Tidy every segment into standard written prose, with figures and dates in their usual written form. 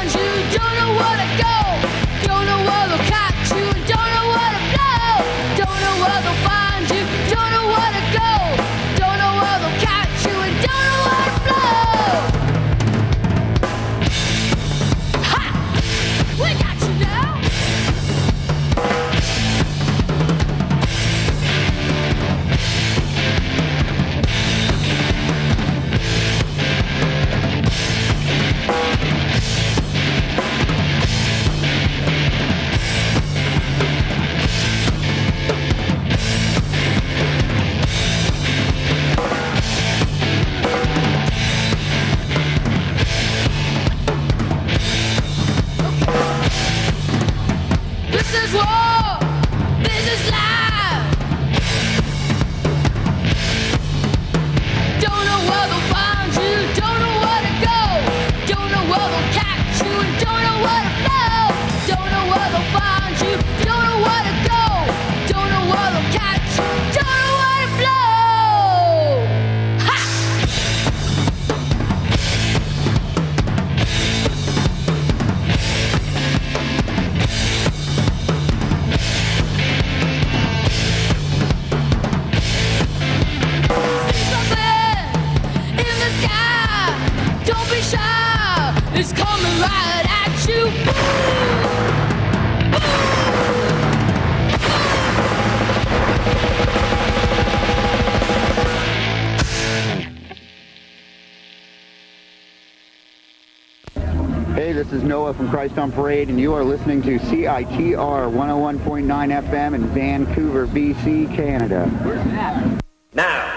find you, don't know where to go, don't know where they'll catch you, don't know where to blow, don't know where they'll find you, don't know where to go, don't know where they'll catch you, and don't know where to blow. Ha! We got you now. This is war, this is life. Don't know where they'll find you, don't know where to go, don't know where they'll catch you, and don't know where to blow, don't know where they'll find you, don't know where to go, don't know where they'll catch you, don't know where to blow. Ha! See something in the sky, don't be shy, it's coming right at you. Hey, this is Noah from Christ on Parade, and you are listening to CITR 101.9 FM in Vancouver, BC, Canada. Where's that? Now,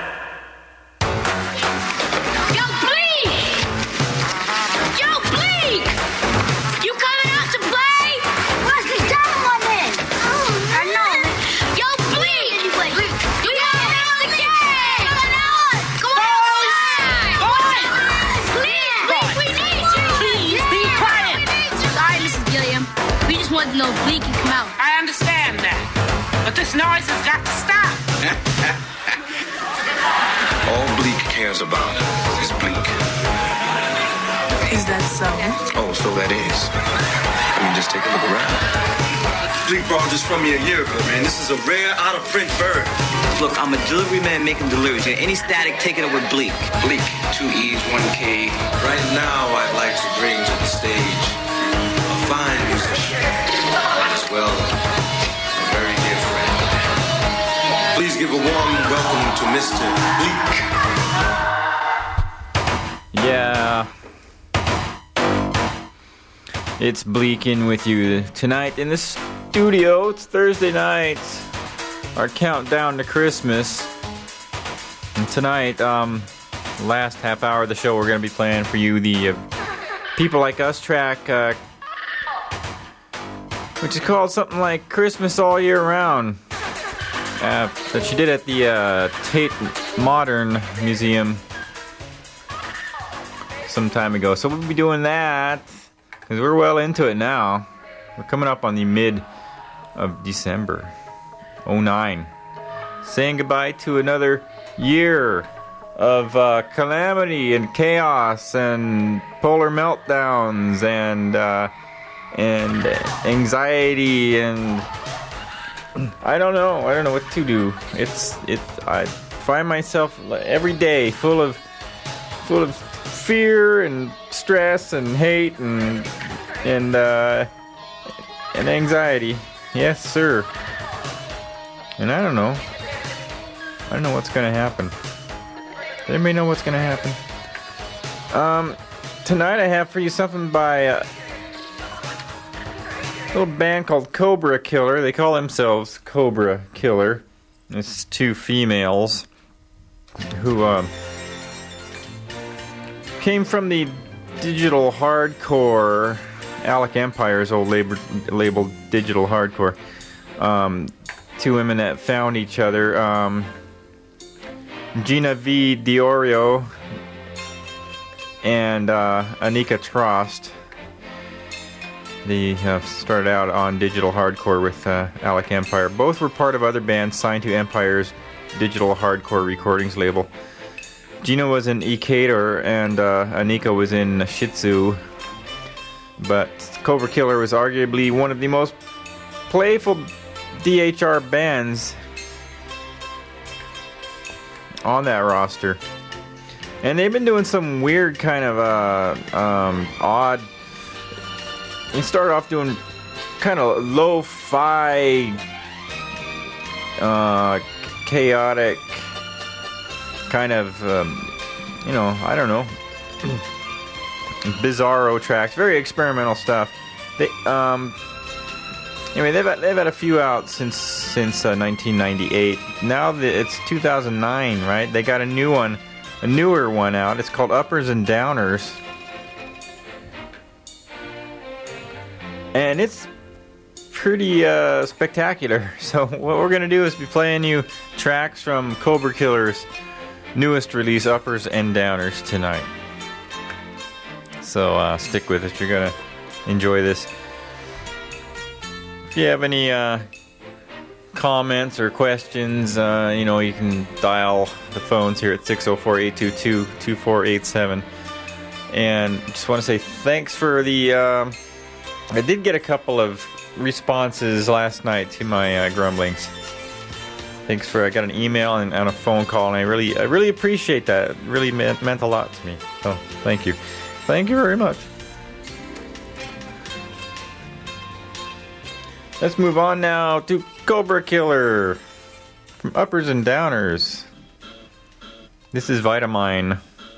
Yo, Bleak! Yo, Bleak! You coming out to play? Where's the dumb woman? I know. Yo, Bleak! You coming out to game? Coming on! Go outside! Bleak, we need you! Please be quiet. Sorry, Mrs. Gilliam. We just wanted to know if Bleak can come out. I understand that. But this noise has got to stop. All Bleak cares about is Bleak. Is that so? Oh, so that is. I mean, just take a look around. Bleak brought this from me a year ago, man. This is a rare, out-of-print bird. look, I'm a delivery man making deliveries. Any static, taking it with Bleak. Bleak, 2 E's, 1 K. Right now, I'd like to bring to the stage a fine musician, as well a very dear friend. Please give a warm welcome to Mr. Bleak. Yeah. It's Bleak in with you tonight in the studio. It's Thursday night. Our countdown to Christmas. And tonight, last half hour of the show, we're going to be playing for you the People Like Us track, which is called something like Christmas All Year Round. That she did at the Tate Modern Museum some time ago. So we'll be doing that because we're well into it now. We're coming up on the mid of December 09, saying goodbye to another year of calamity and chaos and polar meltdowns and anxiety and I don't know what to do. I find myself every day full of fear and stress and hate and anxiety. Yes, sir. And I don't know what's gonna happen. Does anybody know what's gonna happen? Tonight I have for you something by a little band called Cobra Killer. They call themselves Cobra Killer. It's two females who came from the digital hardcore, Alec Empire's old label digital hardcore. Two women that found each other. Gina V. Diorio and Anika Trost. They started out on digital hardcore with Alec Empire. Both were part of other bands signed to Empire's digital hardcore recordings label. Gina was in Equator and Anika was in Shih Tzu. but Cobra Killer was arguably one of the most playful DHR bands on that roster. And they've been doing some weird kind of odd. They started off doing kind of lo-fi, chaotic kind of, I don't know, bizarro tracks, very experimental stuff. They anyway, they've had a few out since 1998. Now it's 2009, right? They got a newer one out. It's called Uppers and Downers, and it's pretty spectacular. So what we're gonna do is be playing you tracks from Cobra Killer's newest release, Uppers and Downers, tonight. So stick with it. You're gonna enjoy this. If you have any comments or questions, you can dial the phones here at 604-822-2487. And just want to say thanks for the... I did get a couple of responses last night to my grumblings. Thanks for... I got an email and a phone call, and I really appreciate that. It really meant a lot to me. So thank you. Thank you very much. Let's move on now to Cobra Killer from Uppers and Downers. This is Vitamine.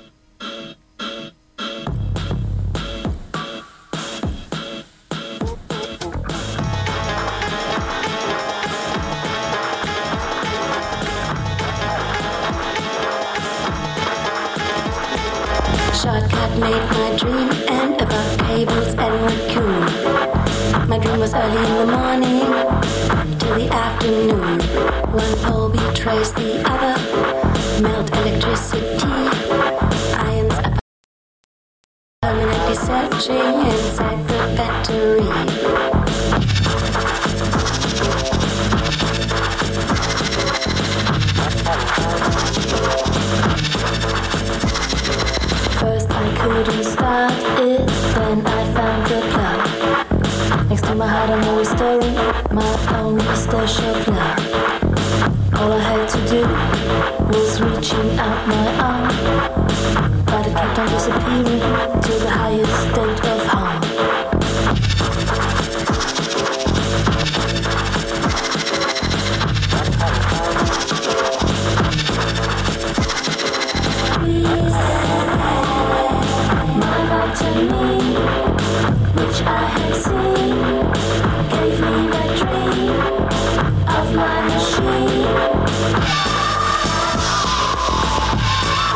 Shortcut made my dream and about cables and raccoon. My dream was early in the morning till the afternoon. One pole betrays the other, melt electricity. Ions are permanently searching inside the battery. First I couldn't start it, then I found the plug. Next to my heart I'm always stirring my own stash of love. All I had to do was reaching out my arm, but it kept on disappearing to the highest state of harm. My vitamin, which I had seen, gave me the dream of my machine.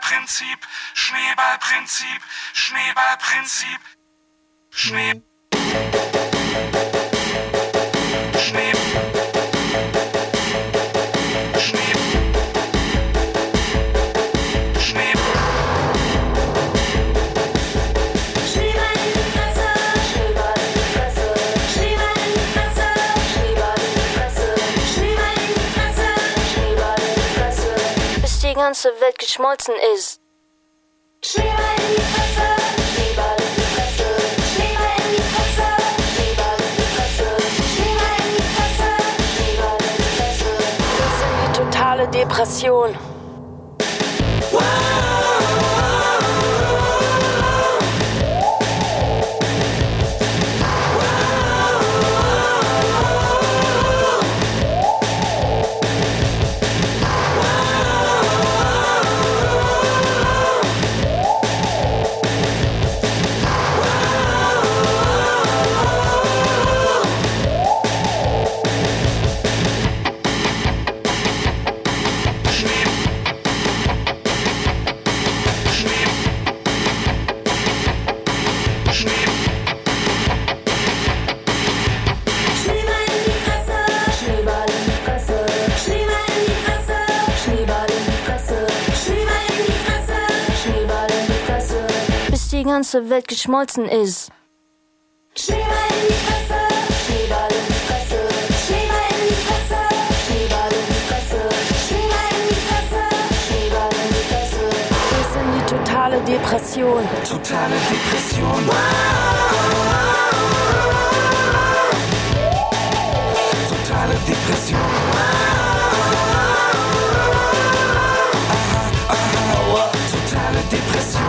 Schneeballprinzip, Schneeballprinzip, Schneeballprinzip, Schnee. Schnee. Schnee. Schnee. Schneeball in die Fresse, Schneeball in die Fresse, Schneeball in die Fresse, Schneeball in die Fresse, Schneeball in die Fresse, Schneeball in die Fresse, bis die ganze Welt geschmolzen ist. Schneeball in die Fresse, Schneeball in die Fresse, Schneeball in die Fresse, Schneeball in die Fresse, Schneeball in die Fresse, Schneeball in die Fresse. Das ist die totale Depression. Die ganze Welt geschmolzen ist. Schneeball in die Fresse, Schneeball in die Fresse, Schneeball in die Fresse, Schneeball in die Fresse, Schneeball in die Fresse, Schneeball in die Fresse. Wir sind die totale Depression. Totale Depression. Totale Depression. Totale Depression.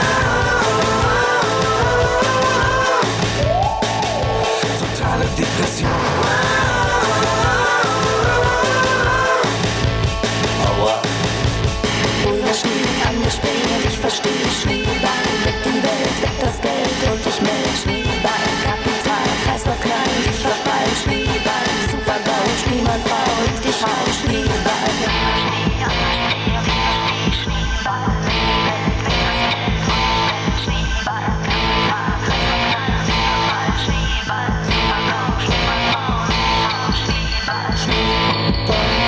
Depression. Aua. Unser Schnee angespielt, ich verstehe Schneeball, weg die Welt, weg das Geld und ich melde Schneeball, Kapital, Kreislauf klein, ich verfall, Schneeball, Super-GAU, Schneemann-Frau und ich hau Schneeball.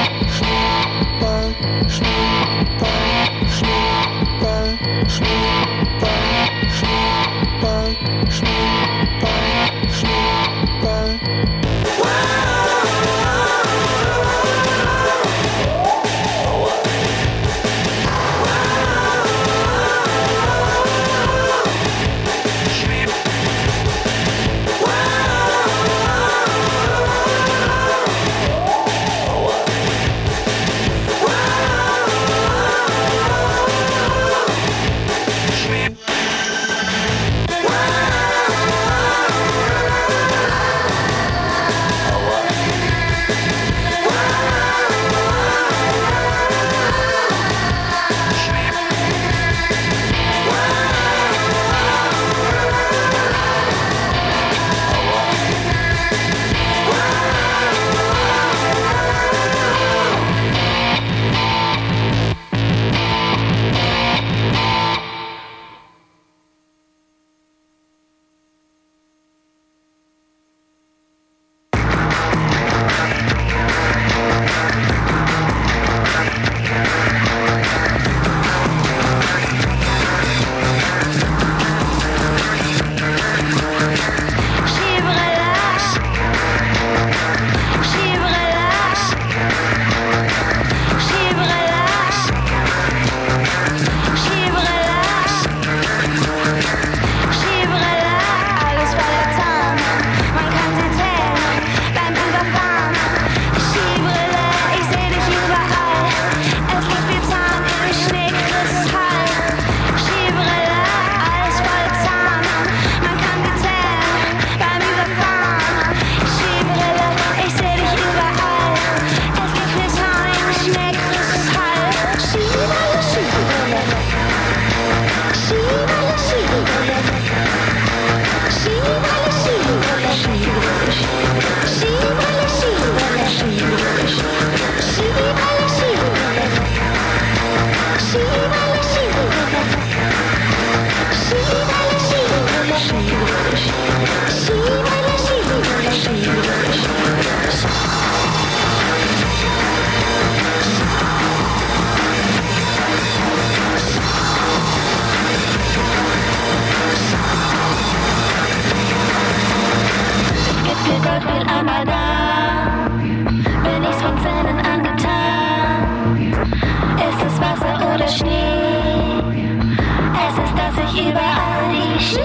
Schneeball, Schneeball, Schneeball, Schneeball, Schneeball.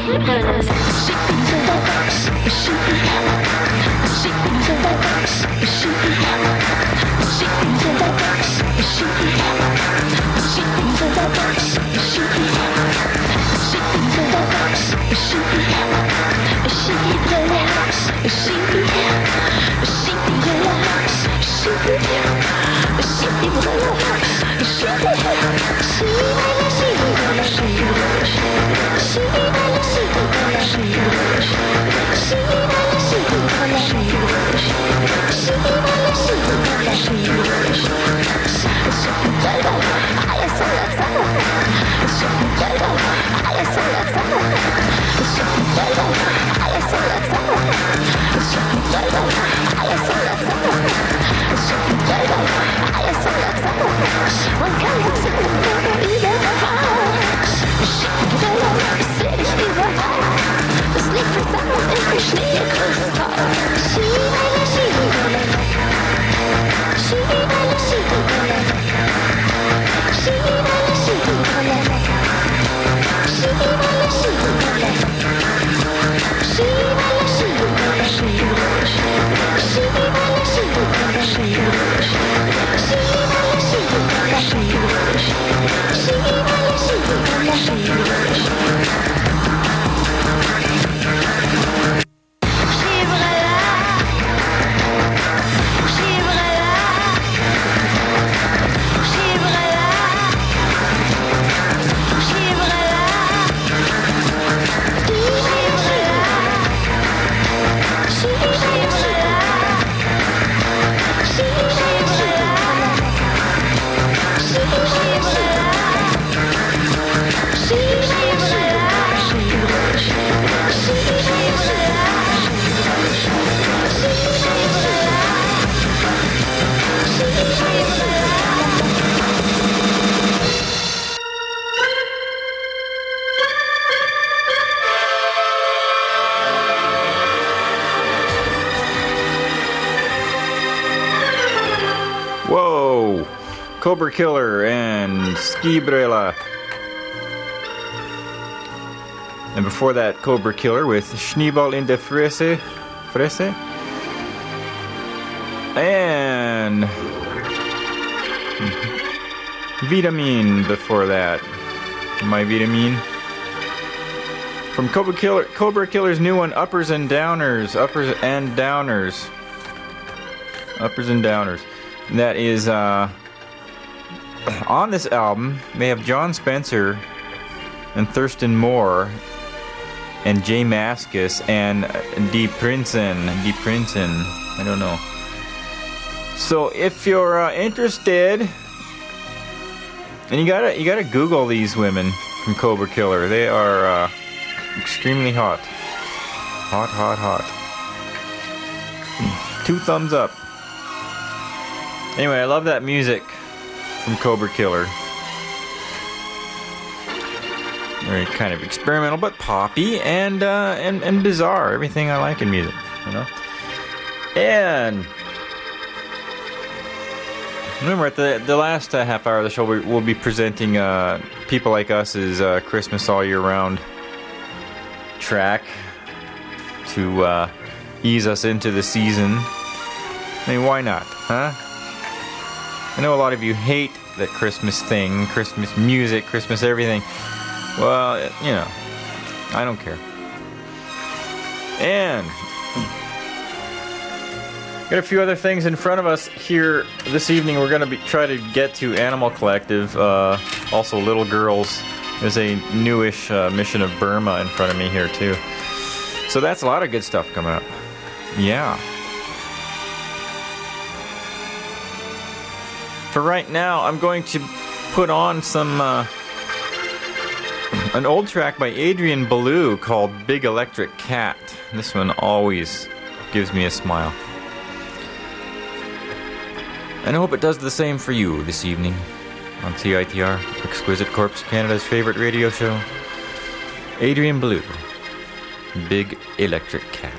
Whoa! Cobra Killer and Skibrella. And before that, Cobra Killer with Schneeball in der Fresse. Fresse? And Vitamin before that. My Vitamin. From Cobra Killer's new one, Uppers and Downers. Uppers and Downers. Uppers and Downers. That is, on this album, they have John Spencer and Thurston Moore and Jay Mascis and D. Princeton. I don't know. So if you're interested, and you gotta Google these women from Cobra Killer. They are extremely hot. Hot. 2 thumbs up. Anyway, I love that music from Cobra Killer. Very kind of experimental, but poppy and bizarre. Everything I like in music, you know. And remember, at the last half hour of the show, we'll be presenting People Like Us's Christmas All Year Round track to ease us into the season. I mean, why not, huh? I know a lot of you hate that Christmas thing, Christmas music, Christmas everything. Well, you know, I don't care. And got a few other things in front of us here this evening. We're going to try to get to Animal Collective, also Little Girls. There's a newish Mission of Burma in front of me here too. So that's a lot of good stuff coming up. Yeah. For right now, I'm going to put on some an old track by Adrian Belew called Big Electric Cat. This one always gives me a smile. And I hope it does the same for you this evening on CITR, Exquisite Corpse, Canada's favorite radio show. Adrian Belew, Big Electric Cat.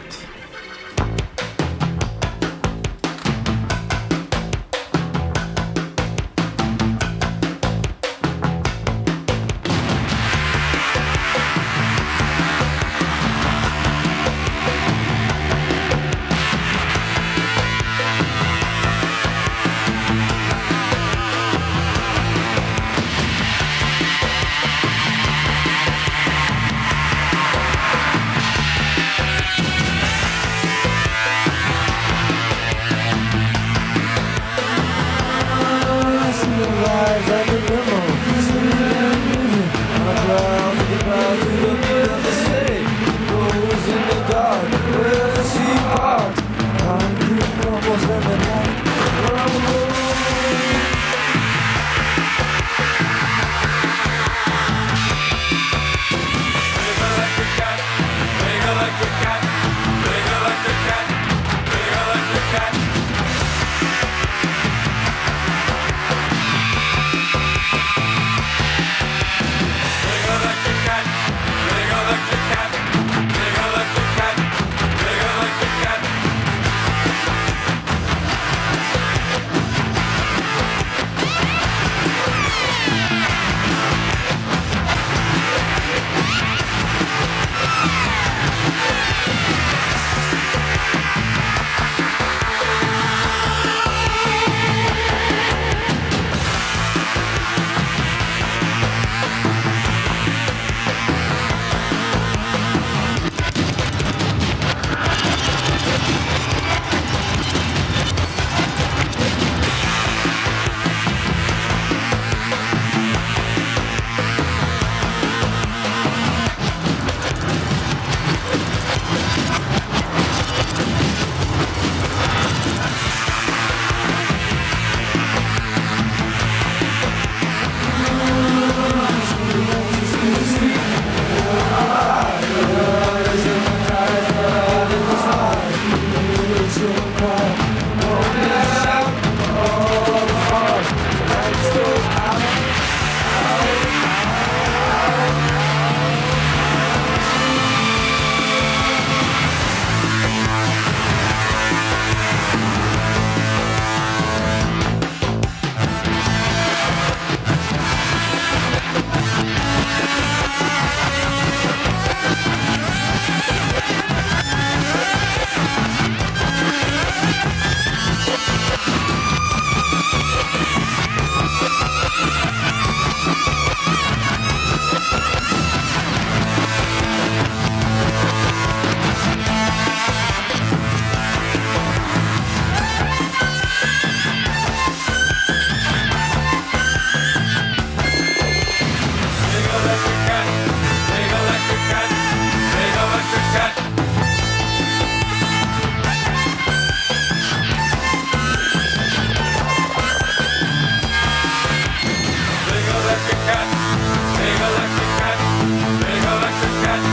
electric cat. Big electric cat. Big electric cat.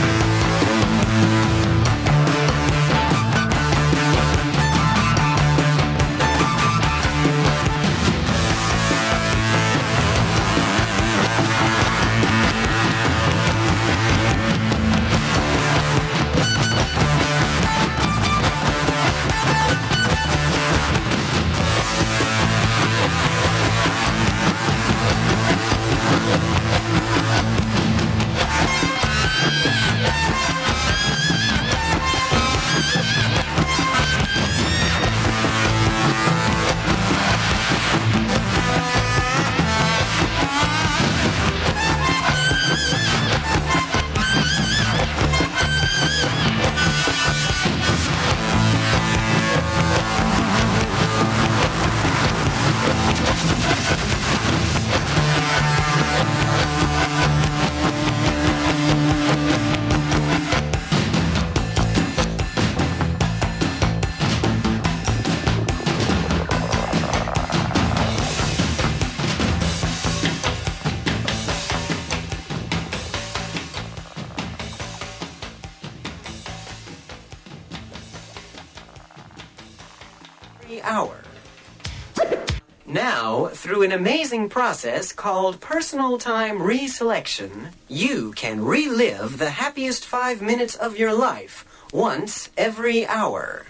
Hour. Now, through an amazing process called personal time reselection, you can relive the happiest 5 minutes of your life once every hour.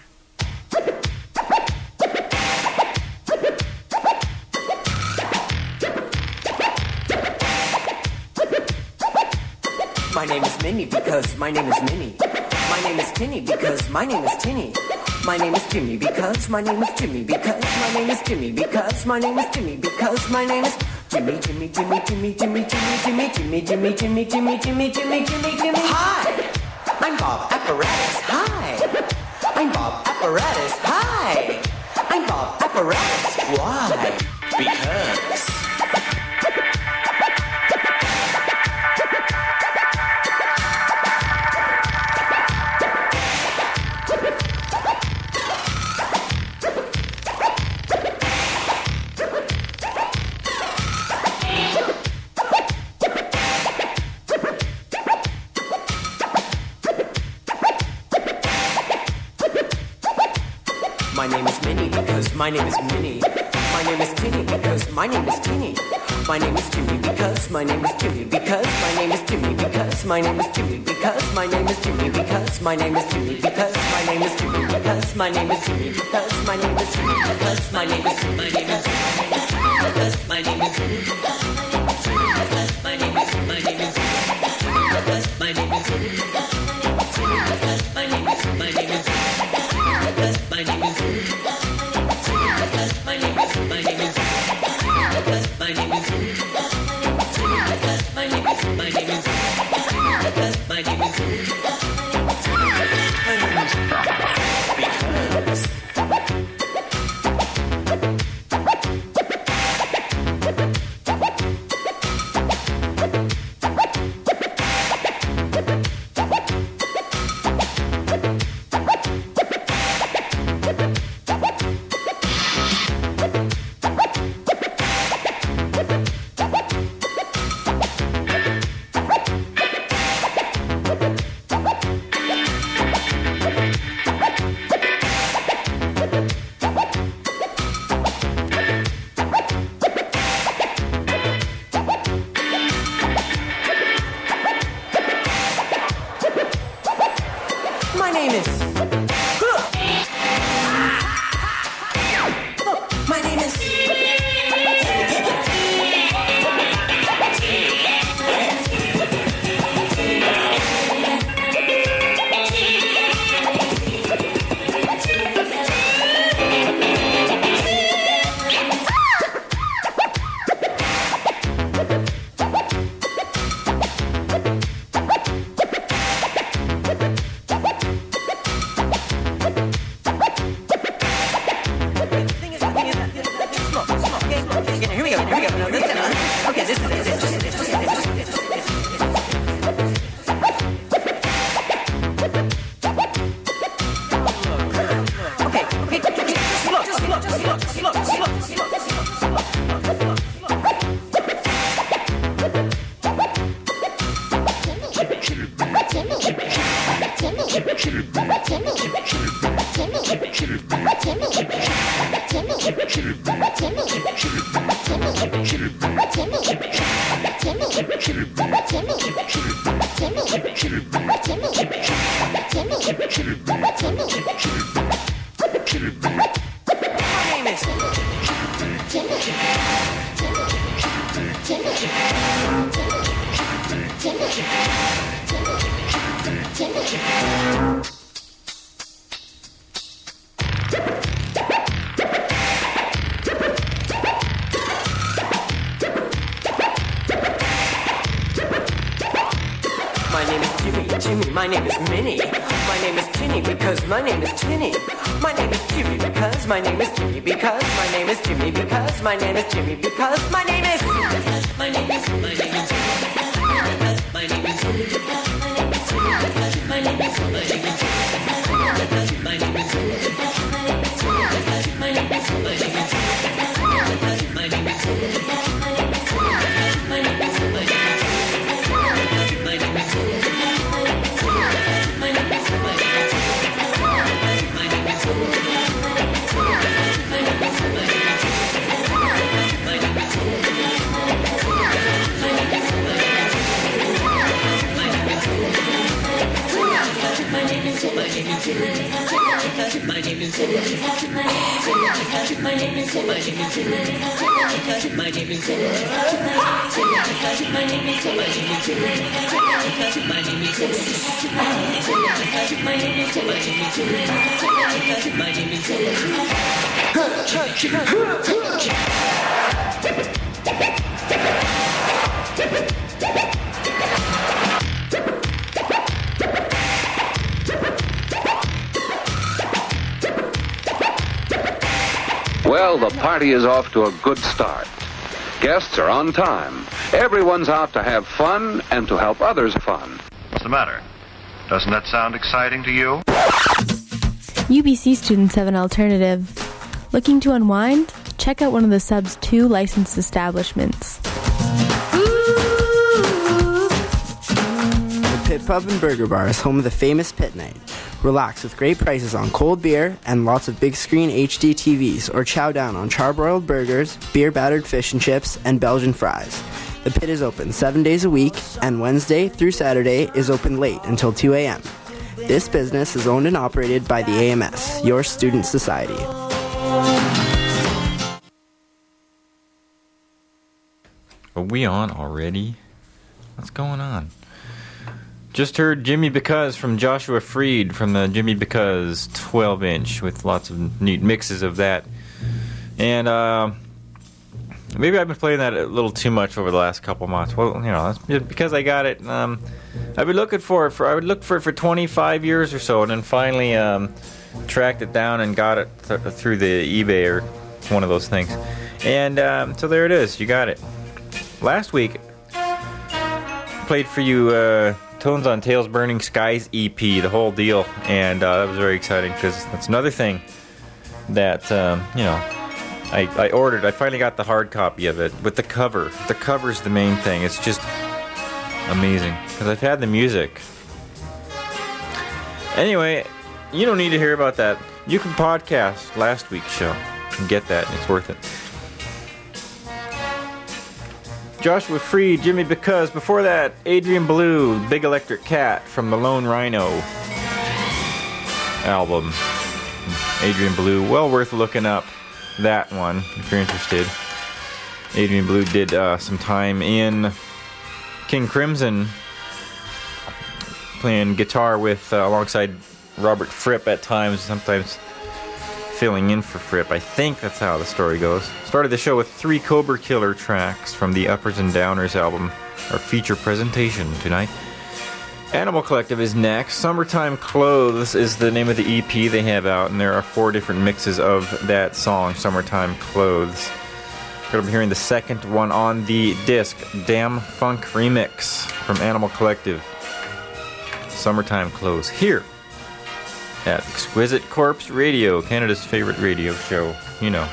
My name is Minnie because my name is Minnie. My name is Tinny because my name is Tinny. My name is Jimmy because my name is Jimmy because my name is Jimmy because my name is Jimmy because my name is Jimmy Jimmy Jimmy Jimmy Jimmy Jimmy Jimmy Jimmy Jimmy Jimmy Jimmy Jimmy Jimmy Jimmy Jimmy. Hi, I'm Bob Apparatus. Hi, I'm Bob Apparatus. Hi, I'm Bob Apparatus. Why? Because. My name is Minnie because my name is Minnie. My name is Tinny because my name is Tinny. My name is Jimmy because my name is Jimmy because my name is Jimmy because my name is Jimmy because my name is Jimmy because my name is Jimmy because my name is Jimmy because my name is Jimmy because my name is Jimmy because my name is Jimmy because my name is Jimmy because my name is Jimmy because my name is my name is because my name is because my name is my name is because my name is because my name is my name is because my name is because my name is my name is because my name is because. My name is Minnie. My name is Tinny because my name is Tinny. My name is Jimmy because my name is Jimmy because my name is Jimmy because my name is Jimmy because my name is my name is my name is my name is my name is my name is my name is Well, the party is off to a good start. Guests are on time. Everyone's out to have fun and to help others have fun. What's the matter? Doesn't that sound exciting to you? UBC students have an alternative. Looking to unwind? Check out one of the sub's 2 licensed establishments. The Pit Pub and Burger Bar is home of the famous Pit Night. Relax with great prices on cold beer and lots of big screen HD TVs, or chow down on charbroiled burgers, beer battered fish and chips, and Belgian fries. The Pit is open 7 days a week, and Wednesday through Saturday is open late until 2 a.m. This business is owned and operated by the AMS, your student society. Are we on already? What's going on? Just heard Jimmy Because from Joshua Freed from the Jimmy Because 12-inch with lots of neat mixes of that. And maybe I've been playing that a little too much over the last couple months. Well, you know, that's because I got it. I've been looking for it. I would look for it for 25 years or so, and then finally tracked it down and got it through the eBay or one of those things. And so there it is. You got it. Last week, played for you Tones on Tails Burning Skies EP, the whole deal, and that was very exciting because that's another thing that you know, I ordered. I finally got the hard copy of it with the cover. The cover's the main thing. It's just amazing because I've had the music. Anyway, you don't need to hear about that. You can podcast last week's show and get that. It's worth it. Joshua Freed, Jimmy Because. Before that, Adrian Blue, Big Electric Cat from the Lone Rhino album. Adrian Blue, well worth looking up that one if you're interested. Adrian Blue did some time in King Crimson, playing guitar with alongside Robert Fripp at times, sometimes filling in for Fripp. I think that's how the story goes. Started the show with 3 Cobra Killer tracks from the Uppers and Downers album, our feature presentation tonight. Animal Collective is next. Summertime Clothes is the name of the EP they have out, and there are 4 different mixes of that song, Summertime Clothes. We're going to be hearing the second one on the disc, Damn Funk Remix from Animal Collective. Summertime Clothes here at Exquisite Corpse Radio, Canada's favorite radio show, you know.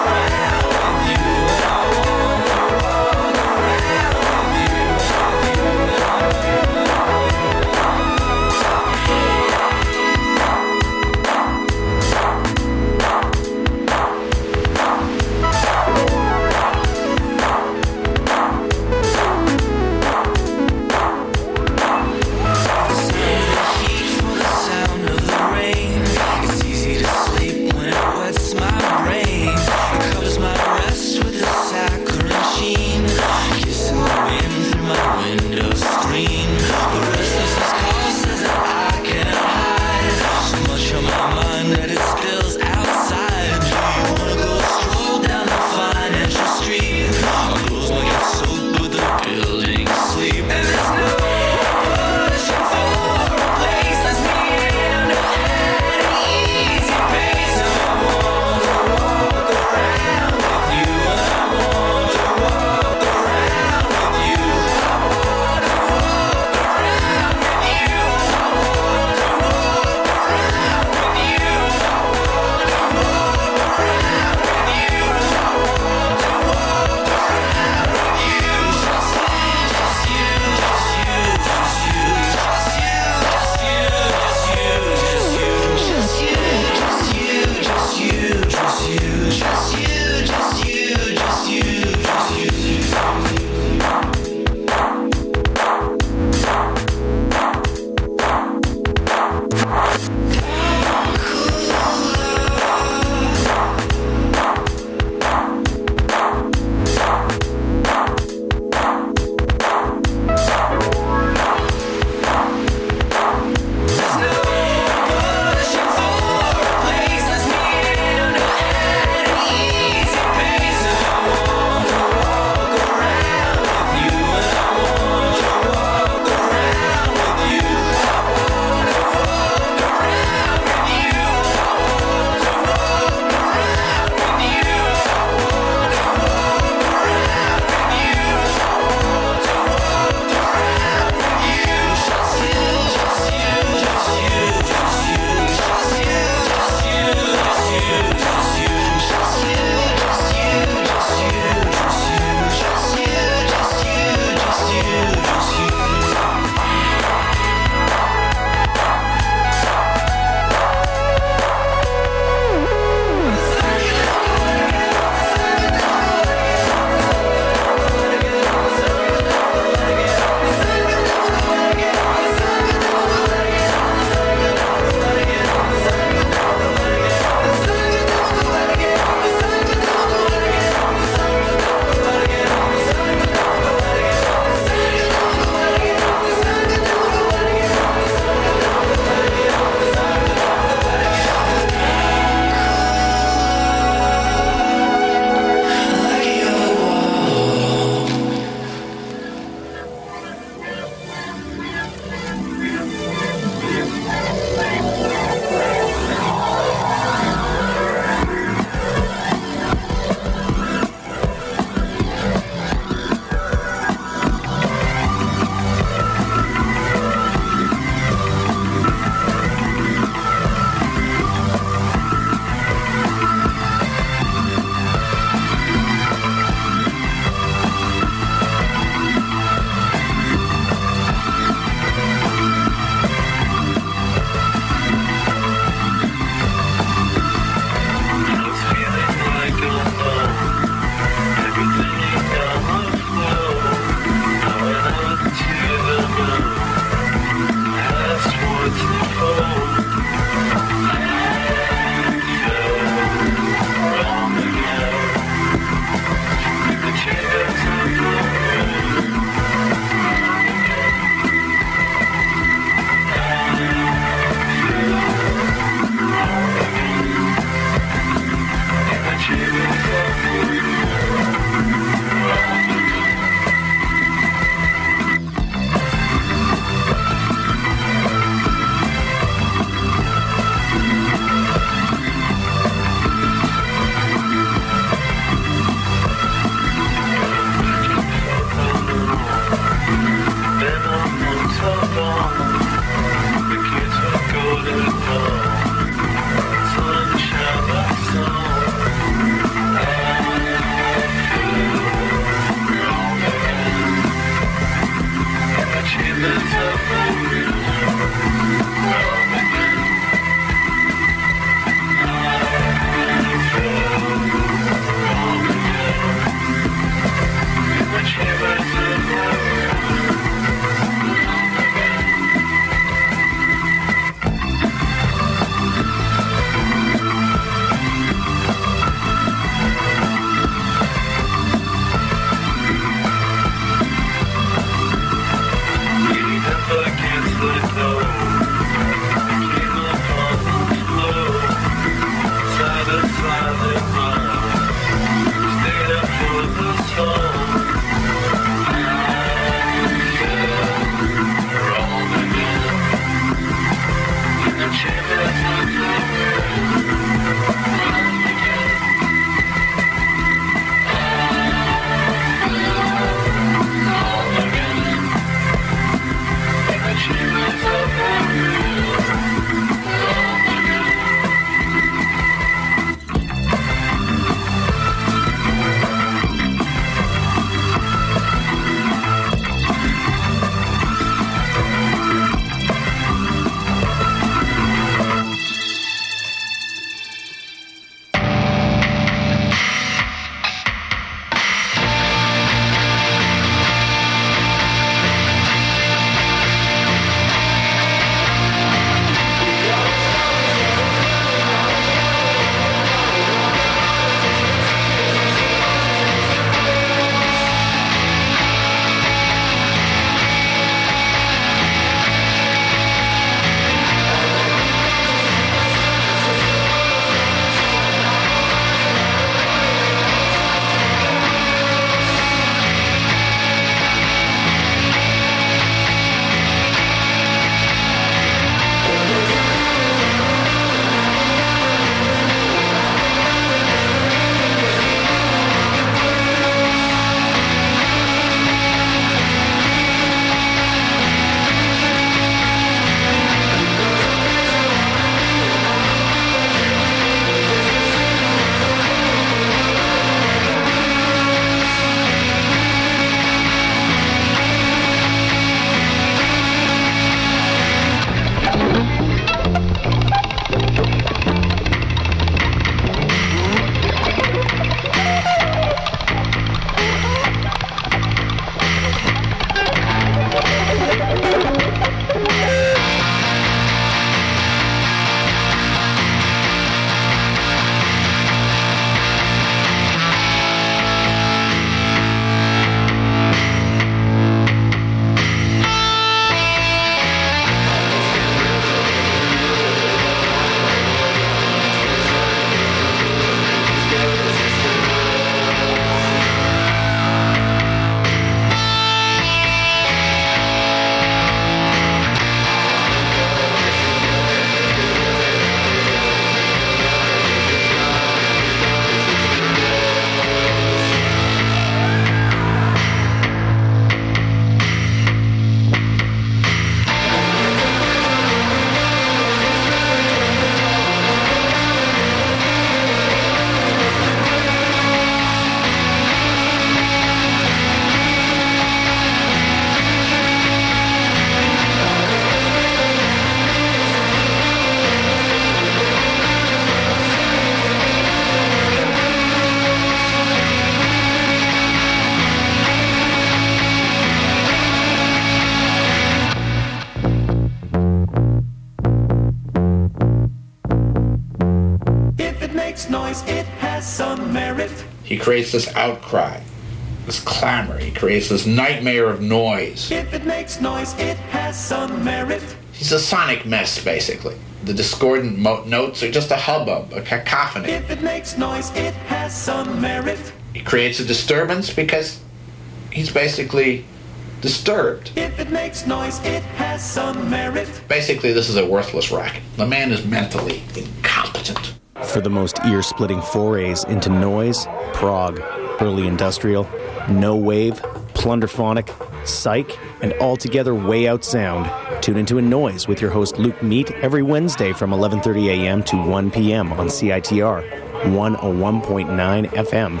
He creates this outcry, this clamor. He creates this nightmare of noise. If it makes noise, it has some merit. He's a sonic mess, basically. The discordant notes are just a hubbub, a cacophony. If it makes noise, it has some merit. He creates a disturbance because he's basically disturbed. If it makes noise, it has some merit. Basically, this is a worthless racket. The man is mentally incompetent. For the most ear-splitting forays into noise, prog, early industrial, no wave, plunderphonic, psych, and altogether way out sound, tune into A Noise with your host Luke Meat every Wednesday from 11:30 a.m. to 1 p.m. on CITR 101.9 FM.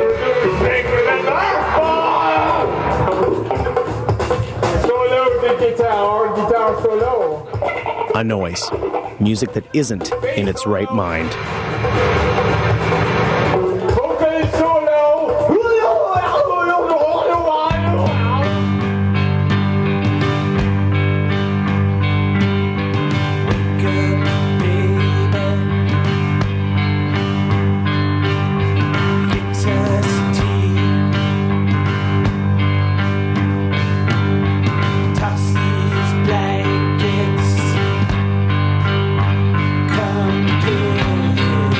Guitar solo. A Noise. Music that isn't in its right mind. Vocal solo. Come good.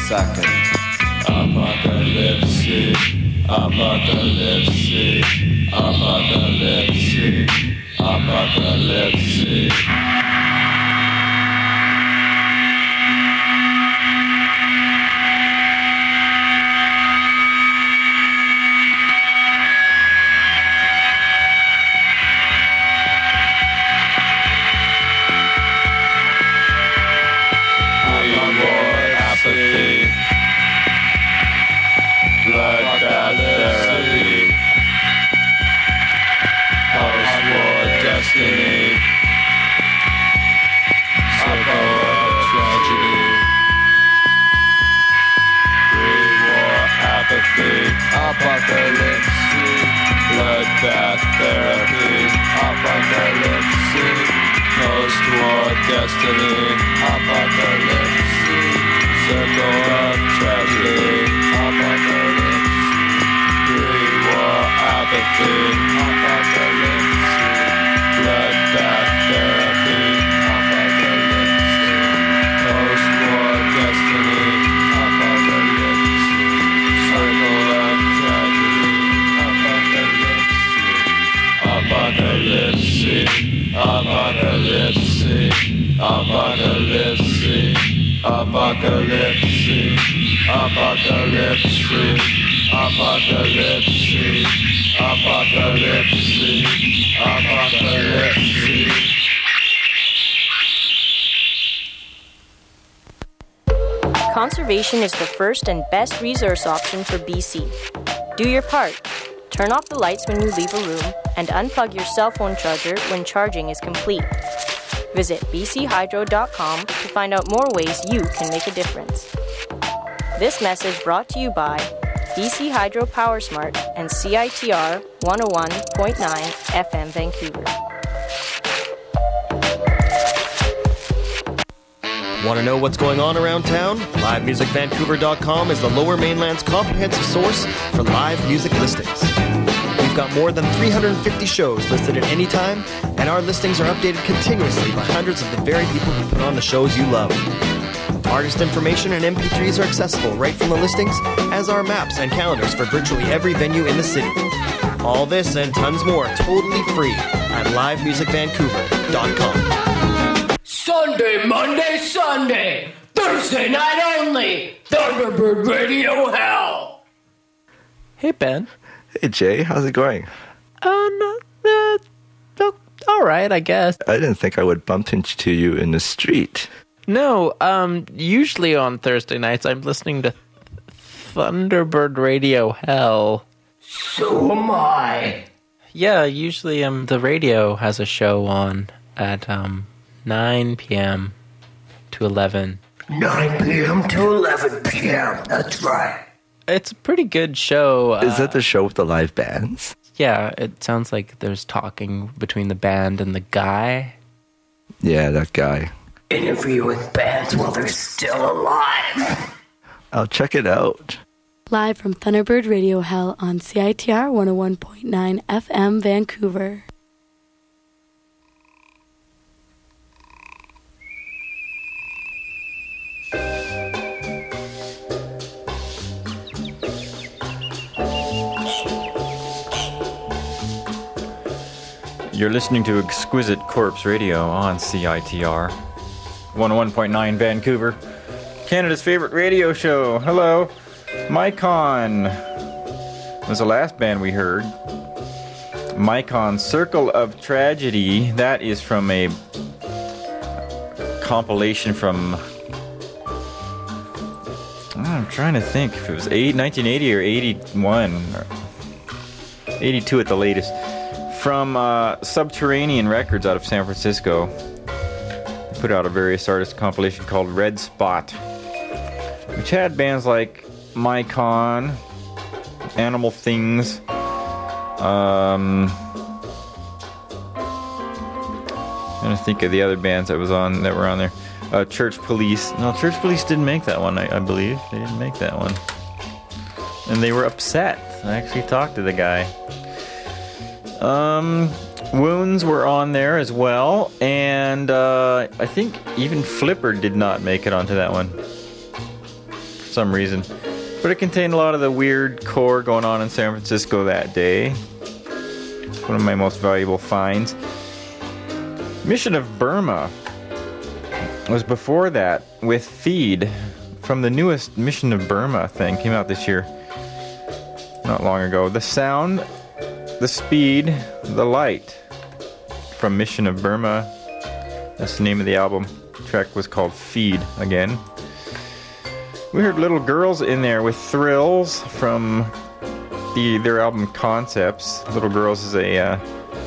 second. Apocalypse, apocalypse, apocalypse, apocalypse. Apocalypse, bloodbath therapy, apocalypse, post-war destiny, apocalypse, circle of tragedy, apocalypse, pre-war apathy, apocalypse, bloodbath therapy, apocalypse, post-war destiny, apocalypse, circle of tragedy, apocalypse, apocalypse, apocalypse, apocalypse, apocalypse, apocalypse, apocalypse. Conservation is the first and best resource option for BC. Do your part. Turn off the lights when you leave a room and unplug your cell phone charger when charging is complete. Visit bchydro.com to find out more ways you can make a difference. This message brought to you by BC Hydro Power Smart and CITR 101.9 FM Vancouver. Want to know what's going on around town? LiveMusicVancouver.com is the Lower Mainland's comprehensive source for live music listings. We've got more than 350 shows listed at any time, and our listings are updated continuously by hundreds of the very people who put on the shows you love. Artist information and MP3s are accessible right from the listings, as are maps and calendars for virtually every venue in the city. All this and tons more totally free at LiveMusicVancouver.com. Sunday, Monday, Sunday, Thursday night only, Thunderbird Radio Hell. Hey, Ben. Hey, Jay. How's it going? All right, I guess. I didn't think I would bump into you in the street. No, usually on Thursday nights, I'm listening to Thunderbird Radio Hell. So am I. Yeah, usually the radio has a show on at 9 p.m. to 11. 9 p.m. to 11 p.m. That's right. It's a pretty good show. Is that the show with the live bands? Yeah, it sounds like there's talking between the band and the guy. Yeah, that guy. Interviewing bands while they're still alive. I'll check it out. Live from Thunderbird Radio Hell on CITR 101.9 FM Vancouver. You're listening to Exquisite Corpse Radio on CITR 101.9 Vancouver, Canada's favorite radio show. Hello, Mycon was the last band we heard. Mycon, Circle of Tragedy. That is from a compilation from, I'm trying to think if it was 1980 or 81 or 82 at the latest, from Subterranean Records out of San Francisco. They put out a various artist compilation called Red Spot, which had bands like Mycon, Animal Things, I'm trying to think of the other bands that were on there. Church Police. No, Church Police didn't make that one, I believe. They didn't make that one. And they were upset. I actually talked to the guy. Wounds were on there as well, and I think even Flipper did not make it onto that one. For some reason. But it contained a lot of the weird core going on in San Francisco that day. One of my most valuable finds. Mission of Burma was before that with Feed from the newest Mission of Burma thing. Came out this year. Not long ago. The Sound, the Speed, the Light from Mission of Burma. That's the name of the album. The track was called Feed again. We heard Little Girls in there with Thrills from their album Concepts. Little Girls is a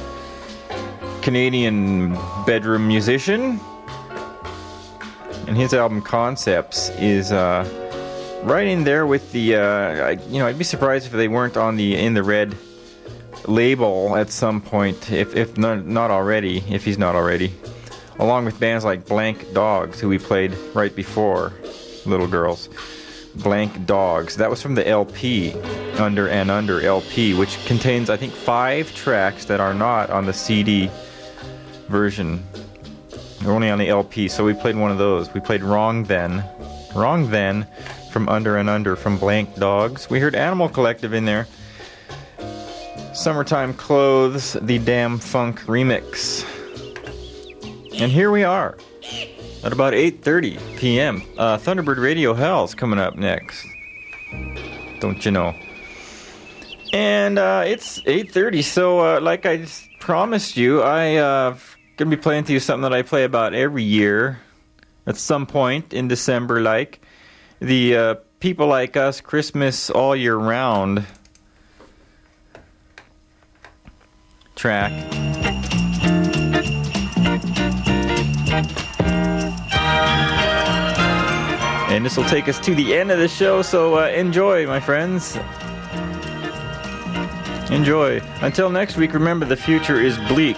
Canadian bedroom musician. And his album Concepts is right in there with the I'd be surprised if they weren't in the red label at some point, if not already, if he's not already, along with bands like Blank Dogs, who we played right before Little Girls. Blank Dogs, that was from the LP, Under and Under LP, which contains I think 5 tracks that are not on the CD version. They're only on the LP, so we played one of those. We played Wrong Then from Under and Under from Blank Dogs. We heard Animal Collective in there. Summertime Clothes, the Damn Funk remix. And here we are at about 8:30 p.m. Thunderbird Radio Hell's coming up next. Don't you know? And it's 8:30, so like I promised you, I gonna be playing to you something that I play about every year at some point in December, like the People Like Us Christmas All Year Round track. And this will take us to the end of the show, so enjoy, my friends. Enjoy. Until next week, remember the future is bleak.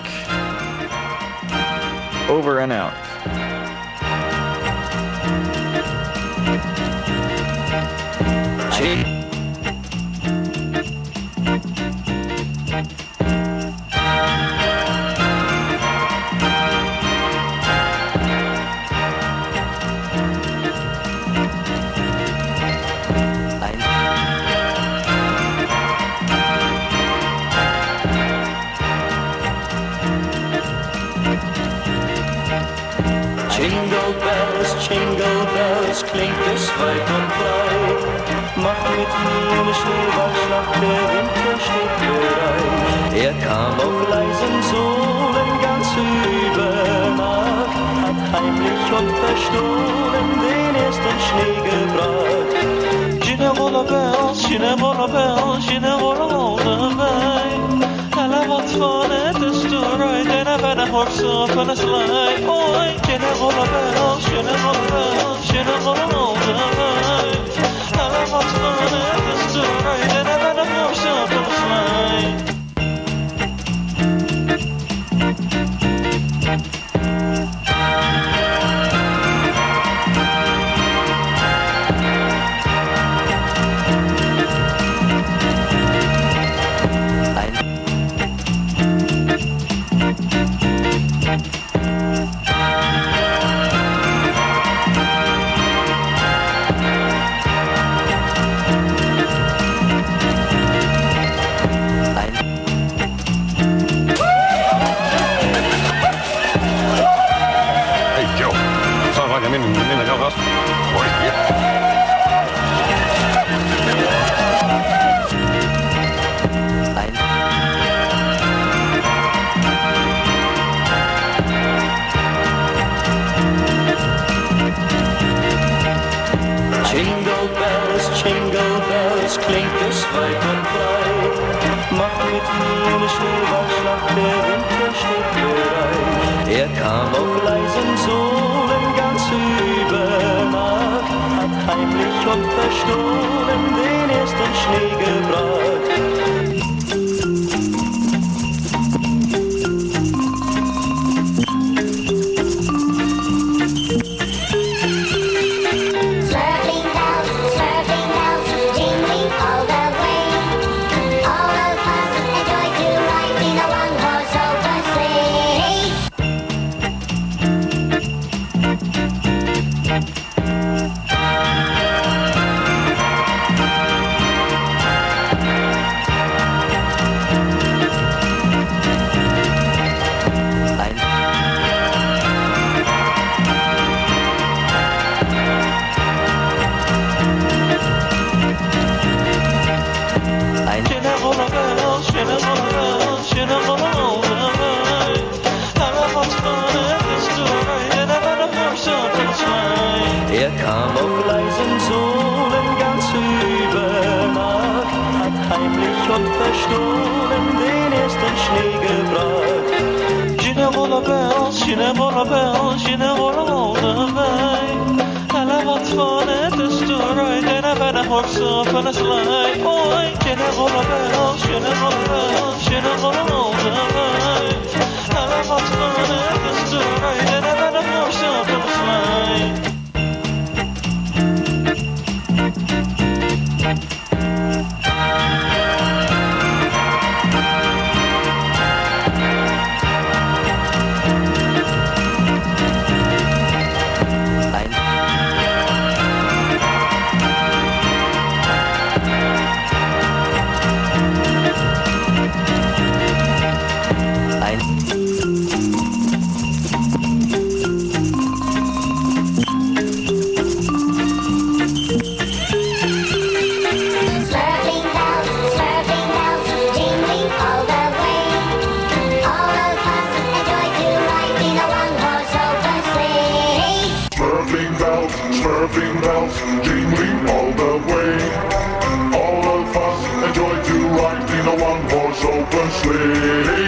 Over and out. Jingle bells klingt es weit und breit. Mach mit mir eine Schneeballschlacht, der Winter steht bereit. Er kam auf leisen Sohlen ganz über Nacht, hat heimlich und verstohlen den ersten Schnee gebracht. Jingle bells, jingle all the way. Alla vattnet det stora i denna världen har så för en slaj. Oj, jingle bells, jingle all the way. Alla vattnet det stora i denna världen har så för en slaj. Klingt es weit und breit. Mach mit mir eine Schneeballschlacht, der Winter steht bereit. Er kam auf leisen Sohlen ganz über Nacht, hat heimlich und verstohlen den ersten Schnee gebracht. kam auf leisen Sohlen ganz über Nacht, hat heimlich und verstohlen den ersten Schnee gebracht. Jingle bells, jingle bells, jingle all the way. Alla wat van het is te rijden en ben een horse op een sleigh. Boy, jingle bells, jingle bells, jingle all the way. Alla wat van het is te rijden en ben een horse op een sleigh. Swerving bells, jingling all the way. All of us enjoy to ride in a one-horse open sleigh.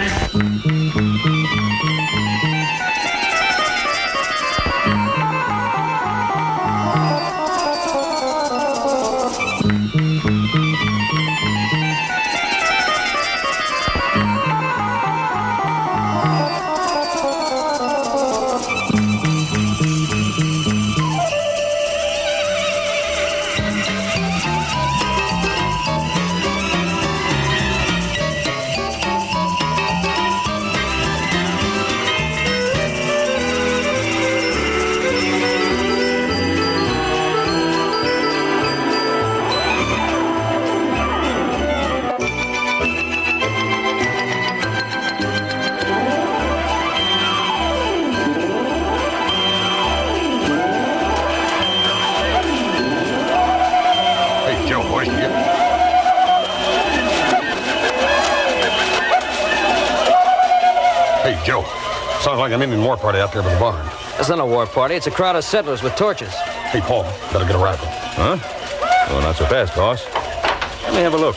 Hey, Joe. Sounds like an Indian war party out there by the barn. It's not a war party. It's a crowd of settlers with torches. Hey, Paul, gotta get a rifle. Huh? Well, not so fast, boss. Let me have a look.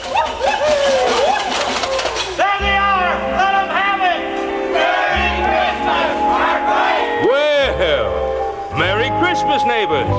There they are! Let them have it! Merry Christmas, Margaret! Well, Merry Christmas, neighbors.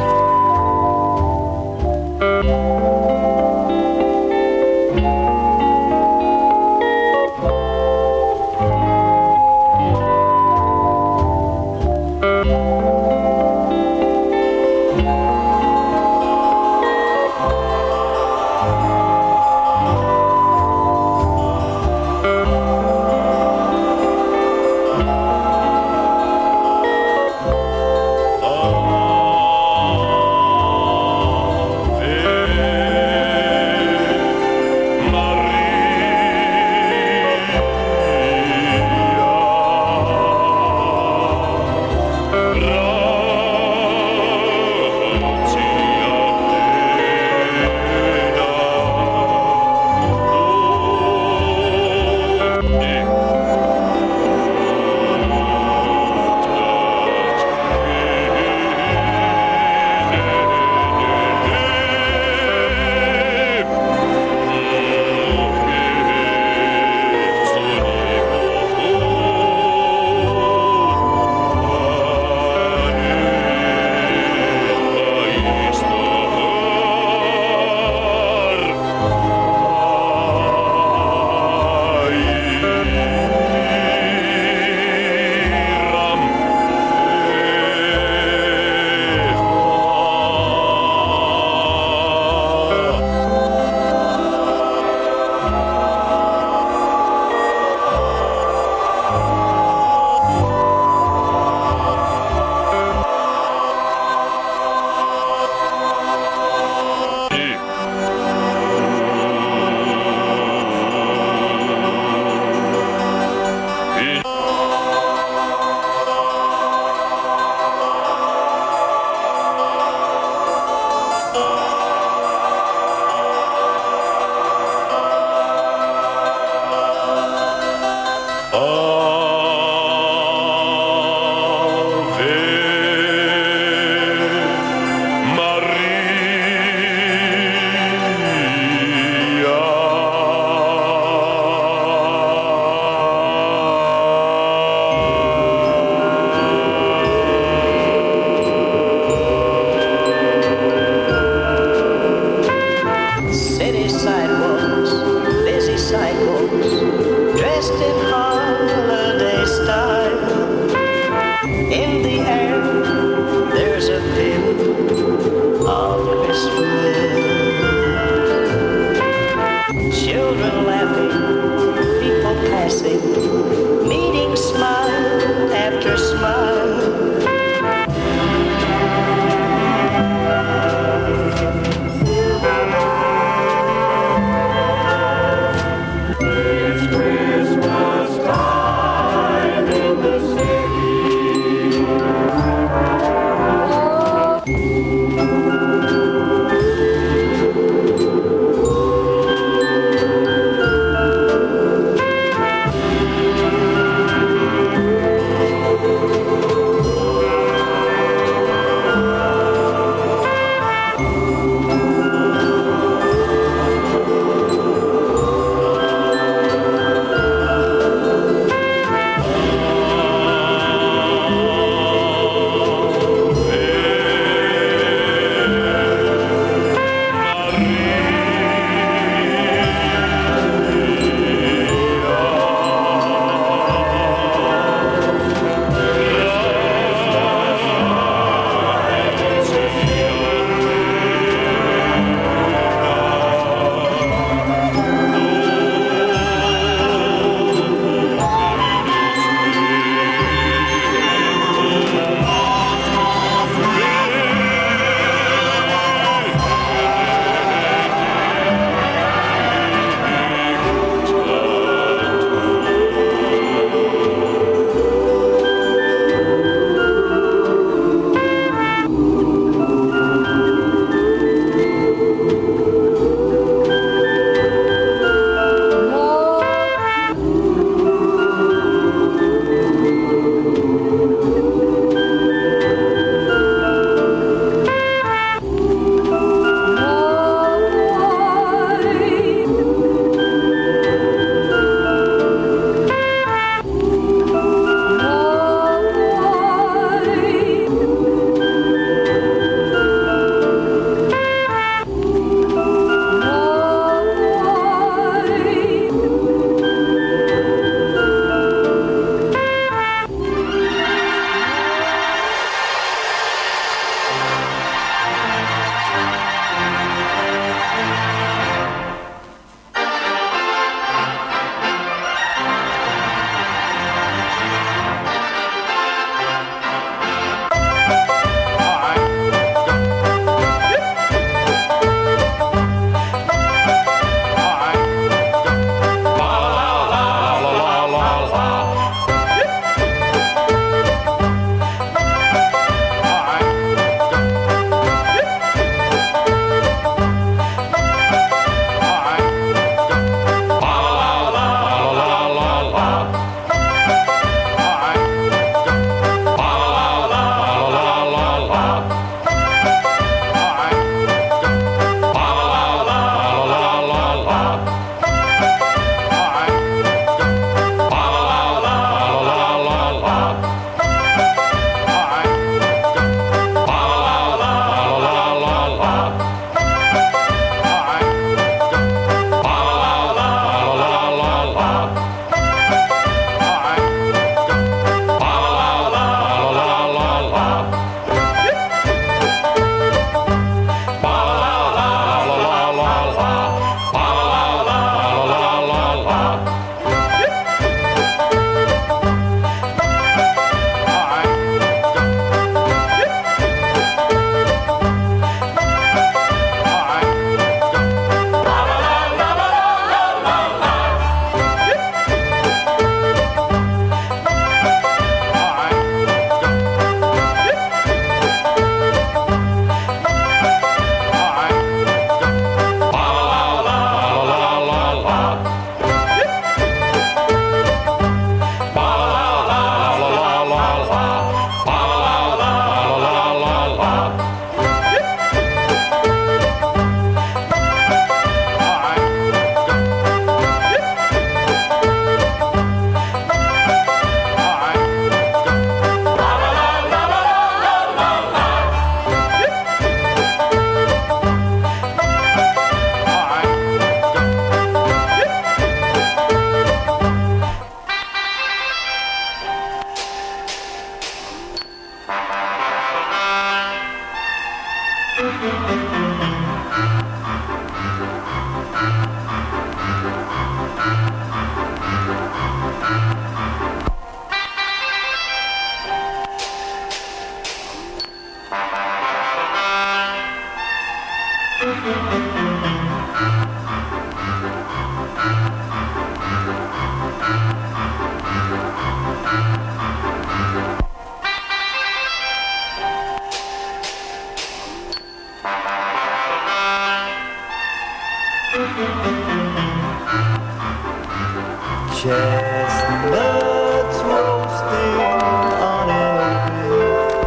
Chestnuts roasting on an open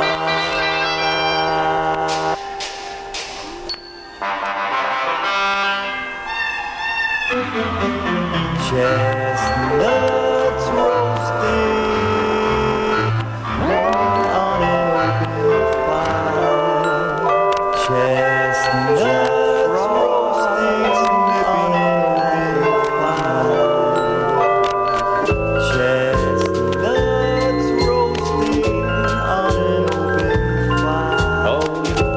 fire. Chestnuts roasting on an open fire. Chestnuts roasting on an open fire. Chestnuts roasting on an open fire.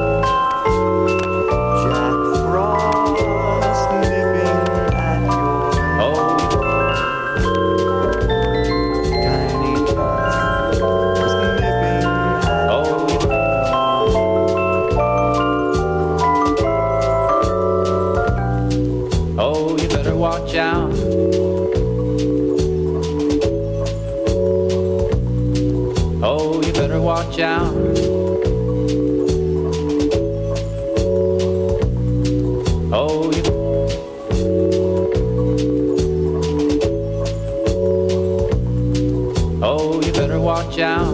Jack Frost nipping at your tiny toes, nipping at Oh, you better watch out. Oh, you better watch out. Oh, you Oh, you better watch out.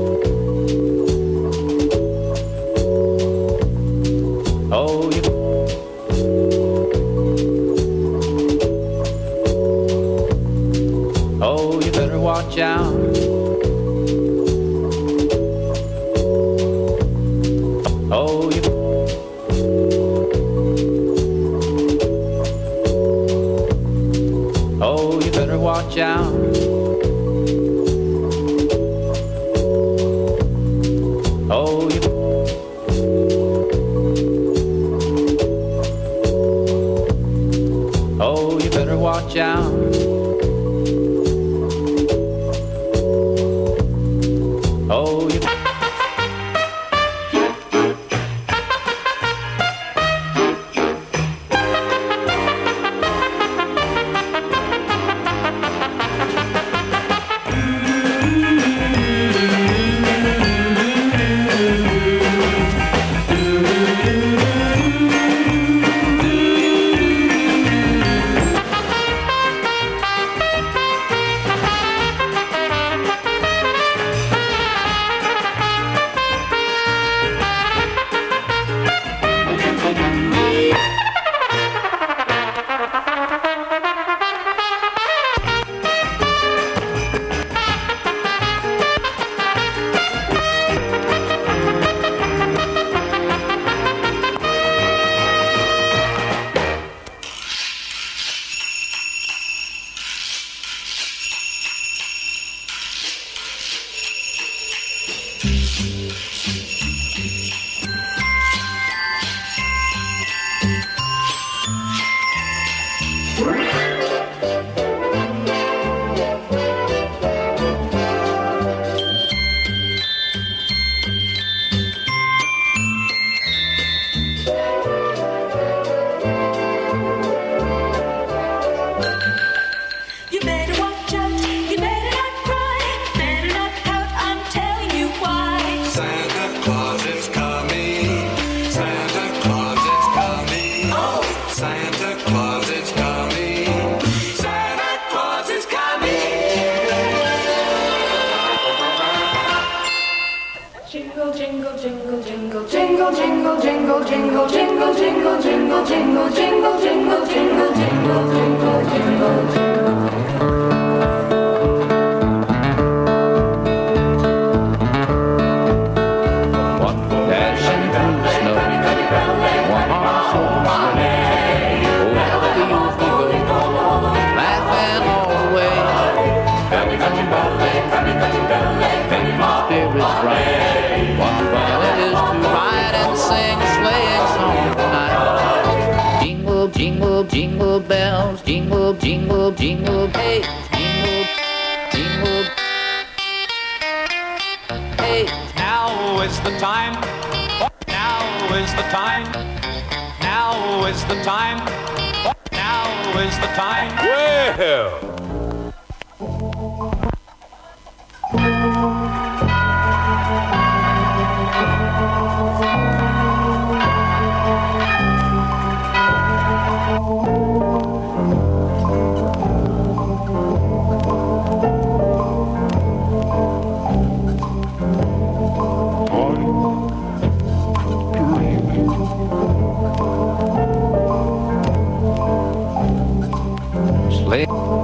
Oh, you Oh, you better watch out. Oh, you Oh, you better watch out. Oh, you Oh, you better watch out. Oh, you You better watch out, you better not cry, better not pout, I'm telling you why. Santa Claus is coming. Santa Claus is coming. Oh, Santa Claus is coming. Santa Claus is coming. Jingle, jingle, jingle, jingle, jingle, jingle, jingle, jingle, jingle, jingle, jingle, jingle, jingle, jingle, jingle, jingle, jingle, jingle, jingle. dashing through the snow, one horse open sleigh. Over the fields we go, laughing all the way. Bells on bobtail, make my spirits bright. What fun it is to ride and sing a sleigh jingle bells, jingle, jingle, jingle, hey, jingle, jingle. Hey, now is the time. Now is the time. Now is the time. Now is the time. Well. sleigh.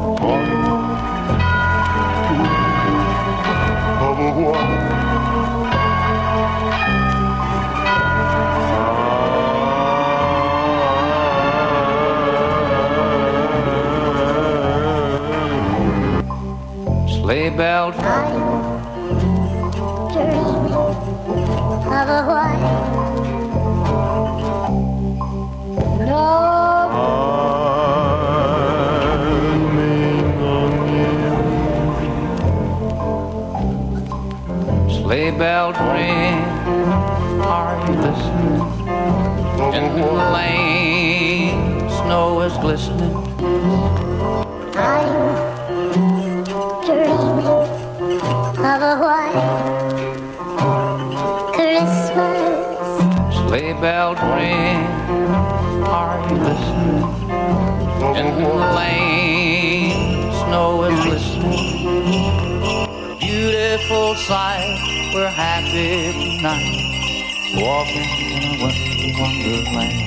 Sleigh bells. Dreaming of a white Sleigh bells ring, are you listening? In the lane, snow is glistening. I'm dreaming of a white Christmas. Sleigh bells ring, are you listening? In the lane, snow is glistening. Beautiful sight, we're happy tonight, walking in a wonderland.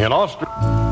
In Australia.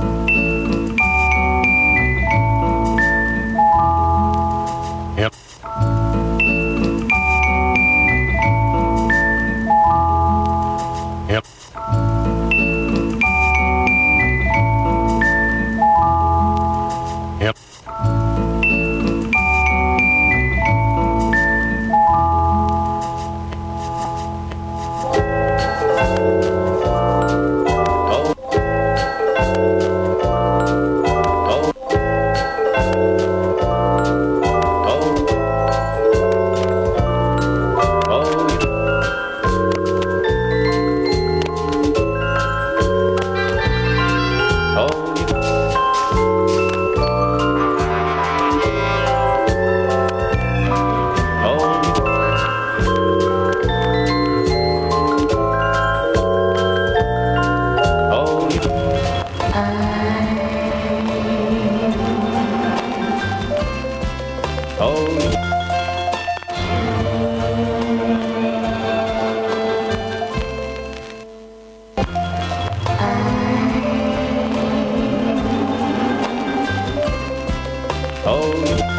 Oh,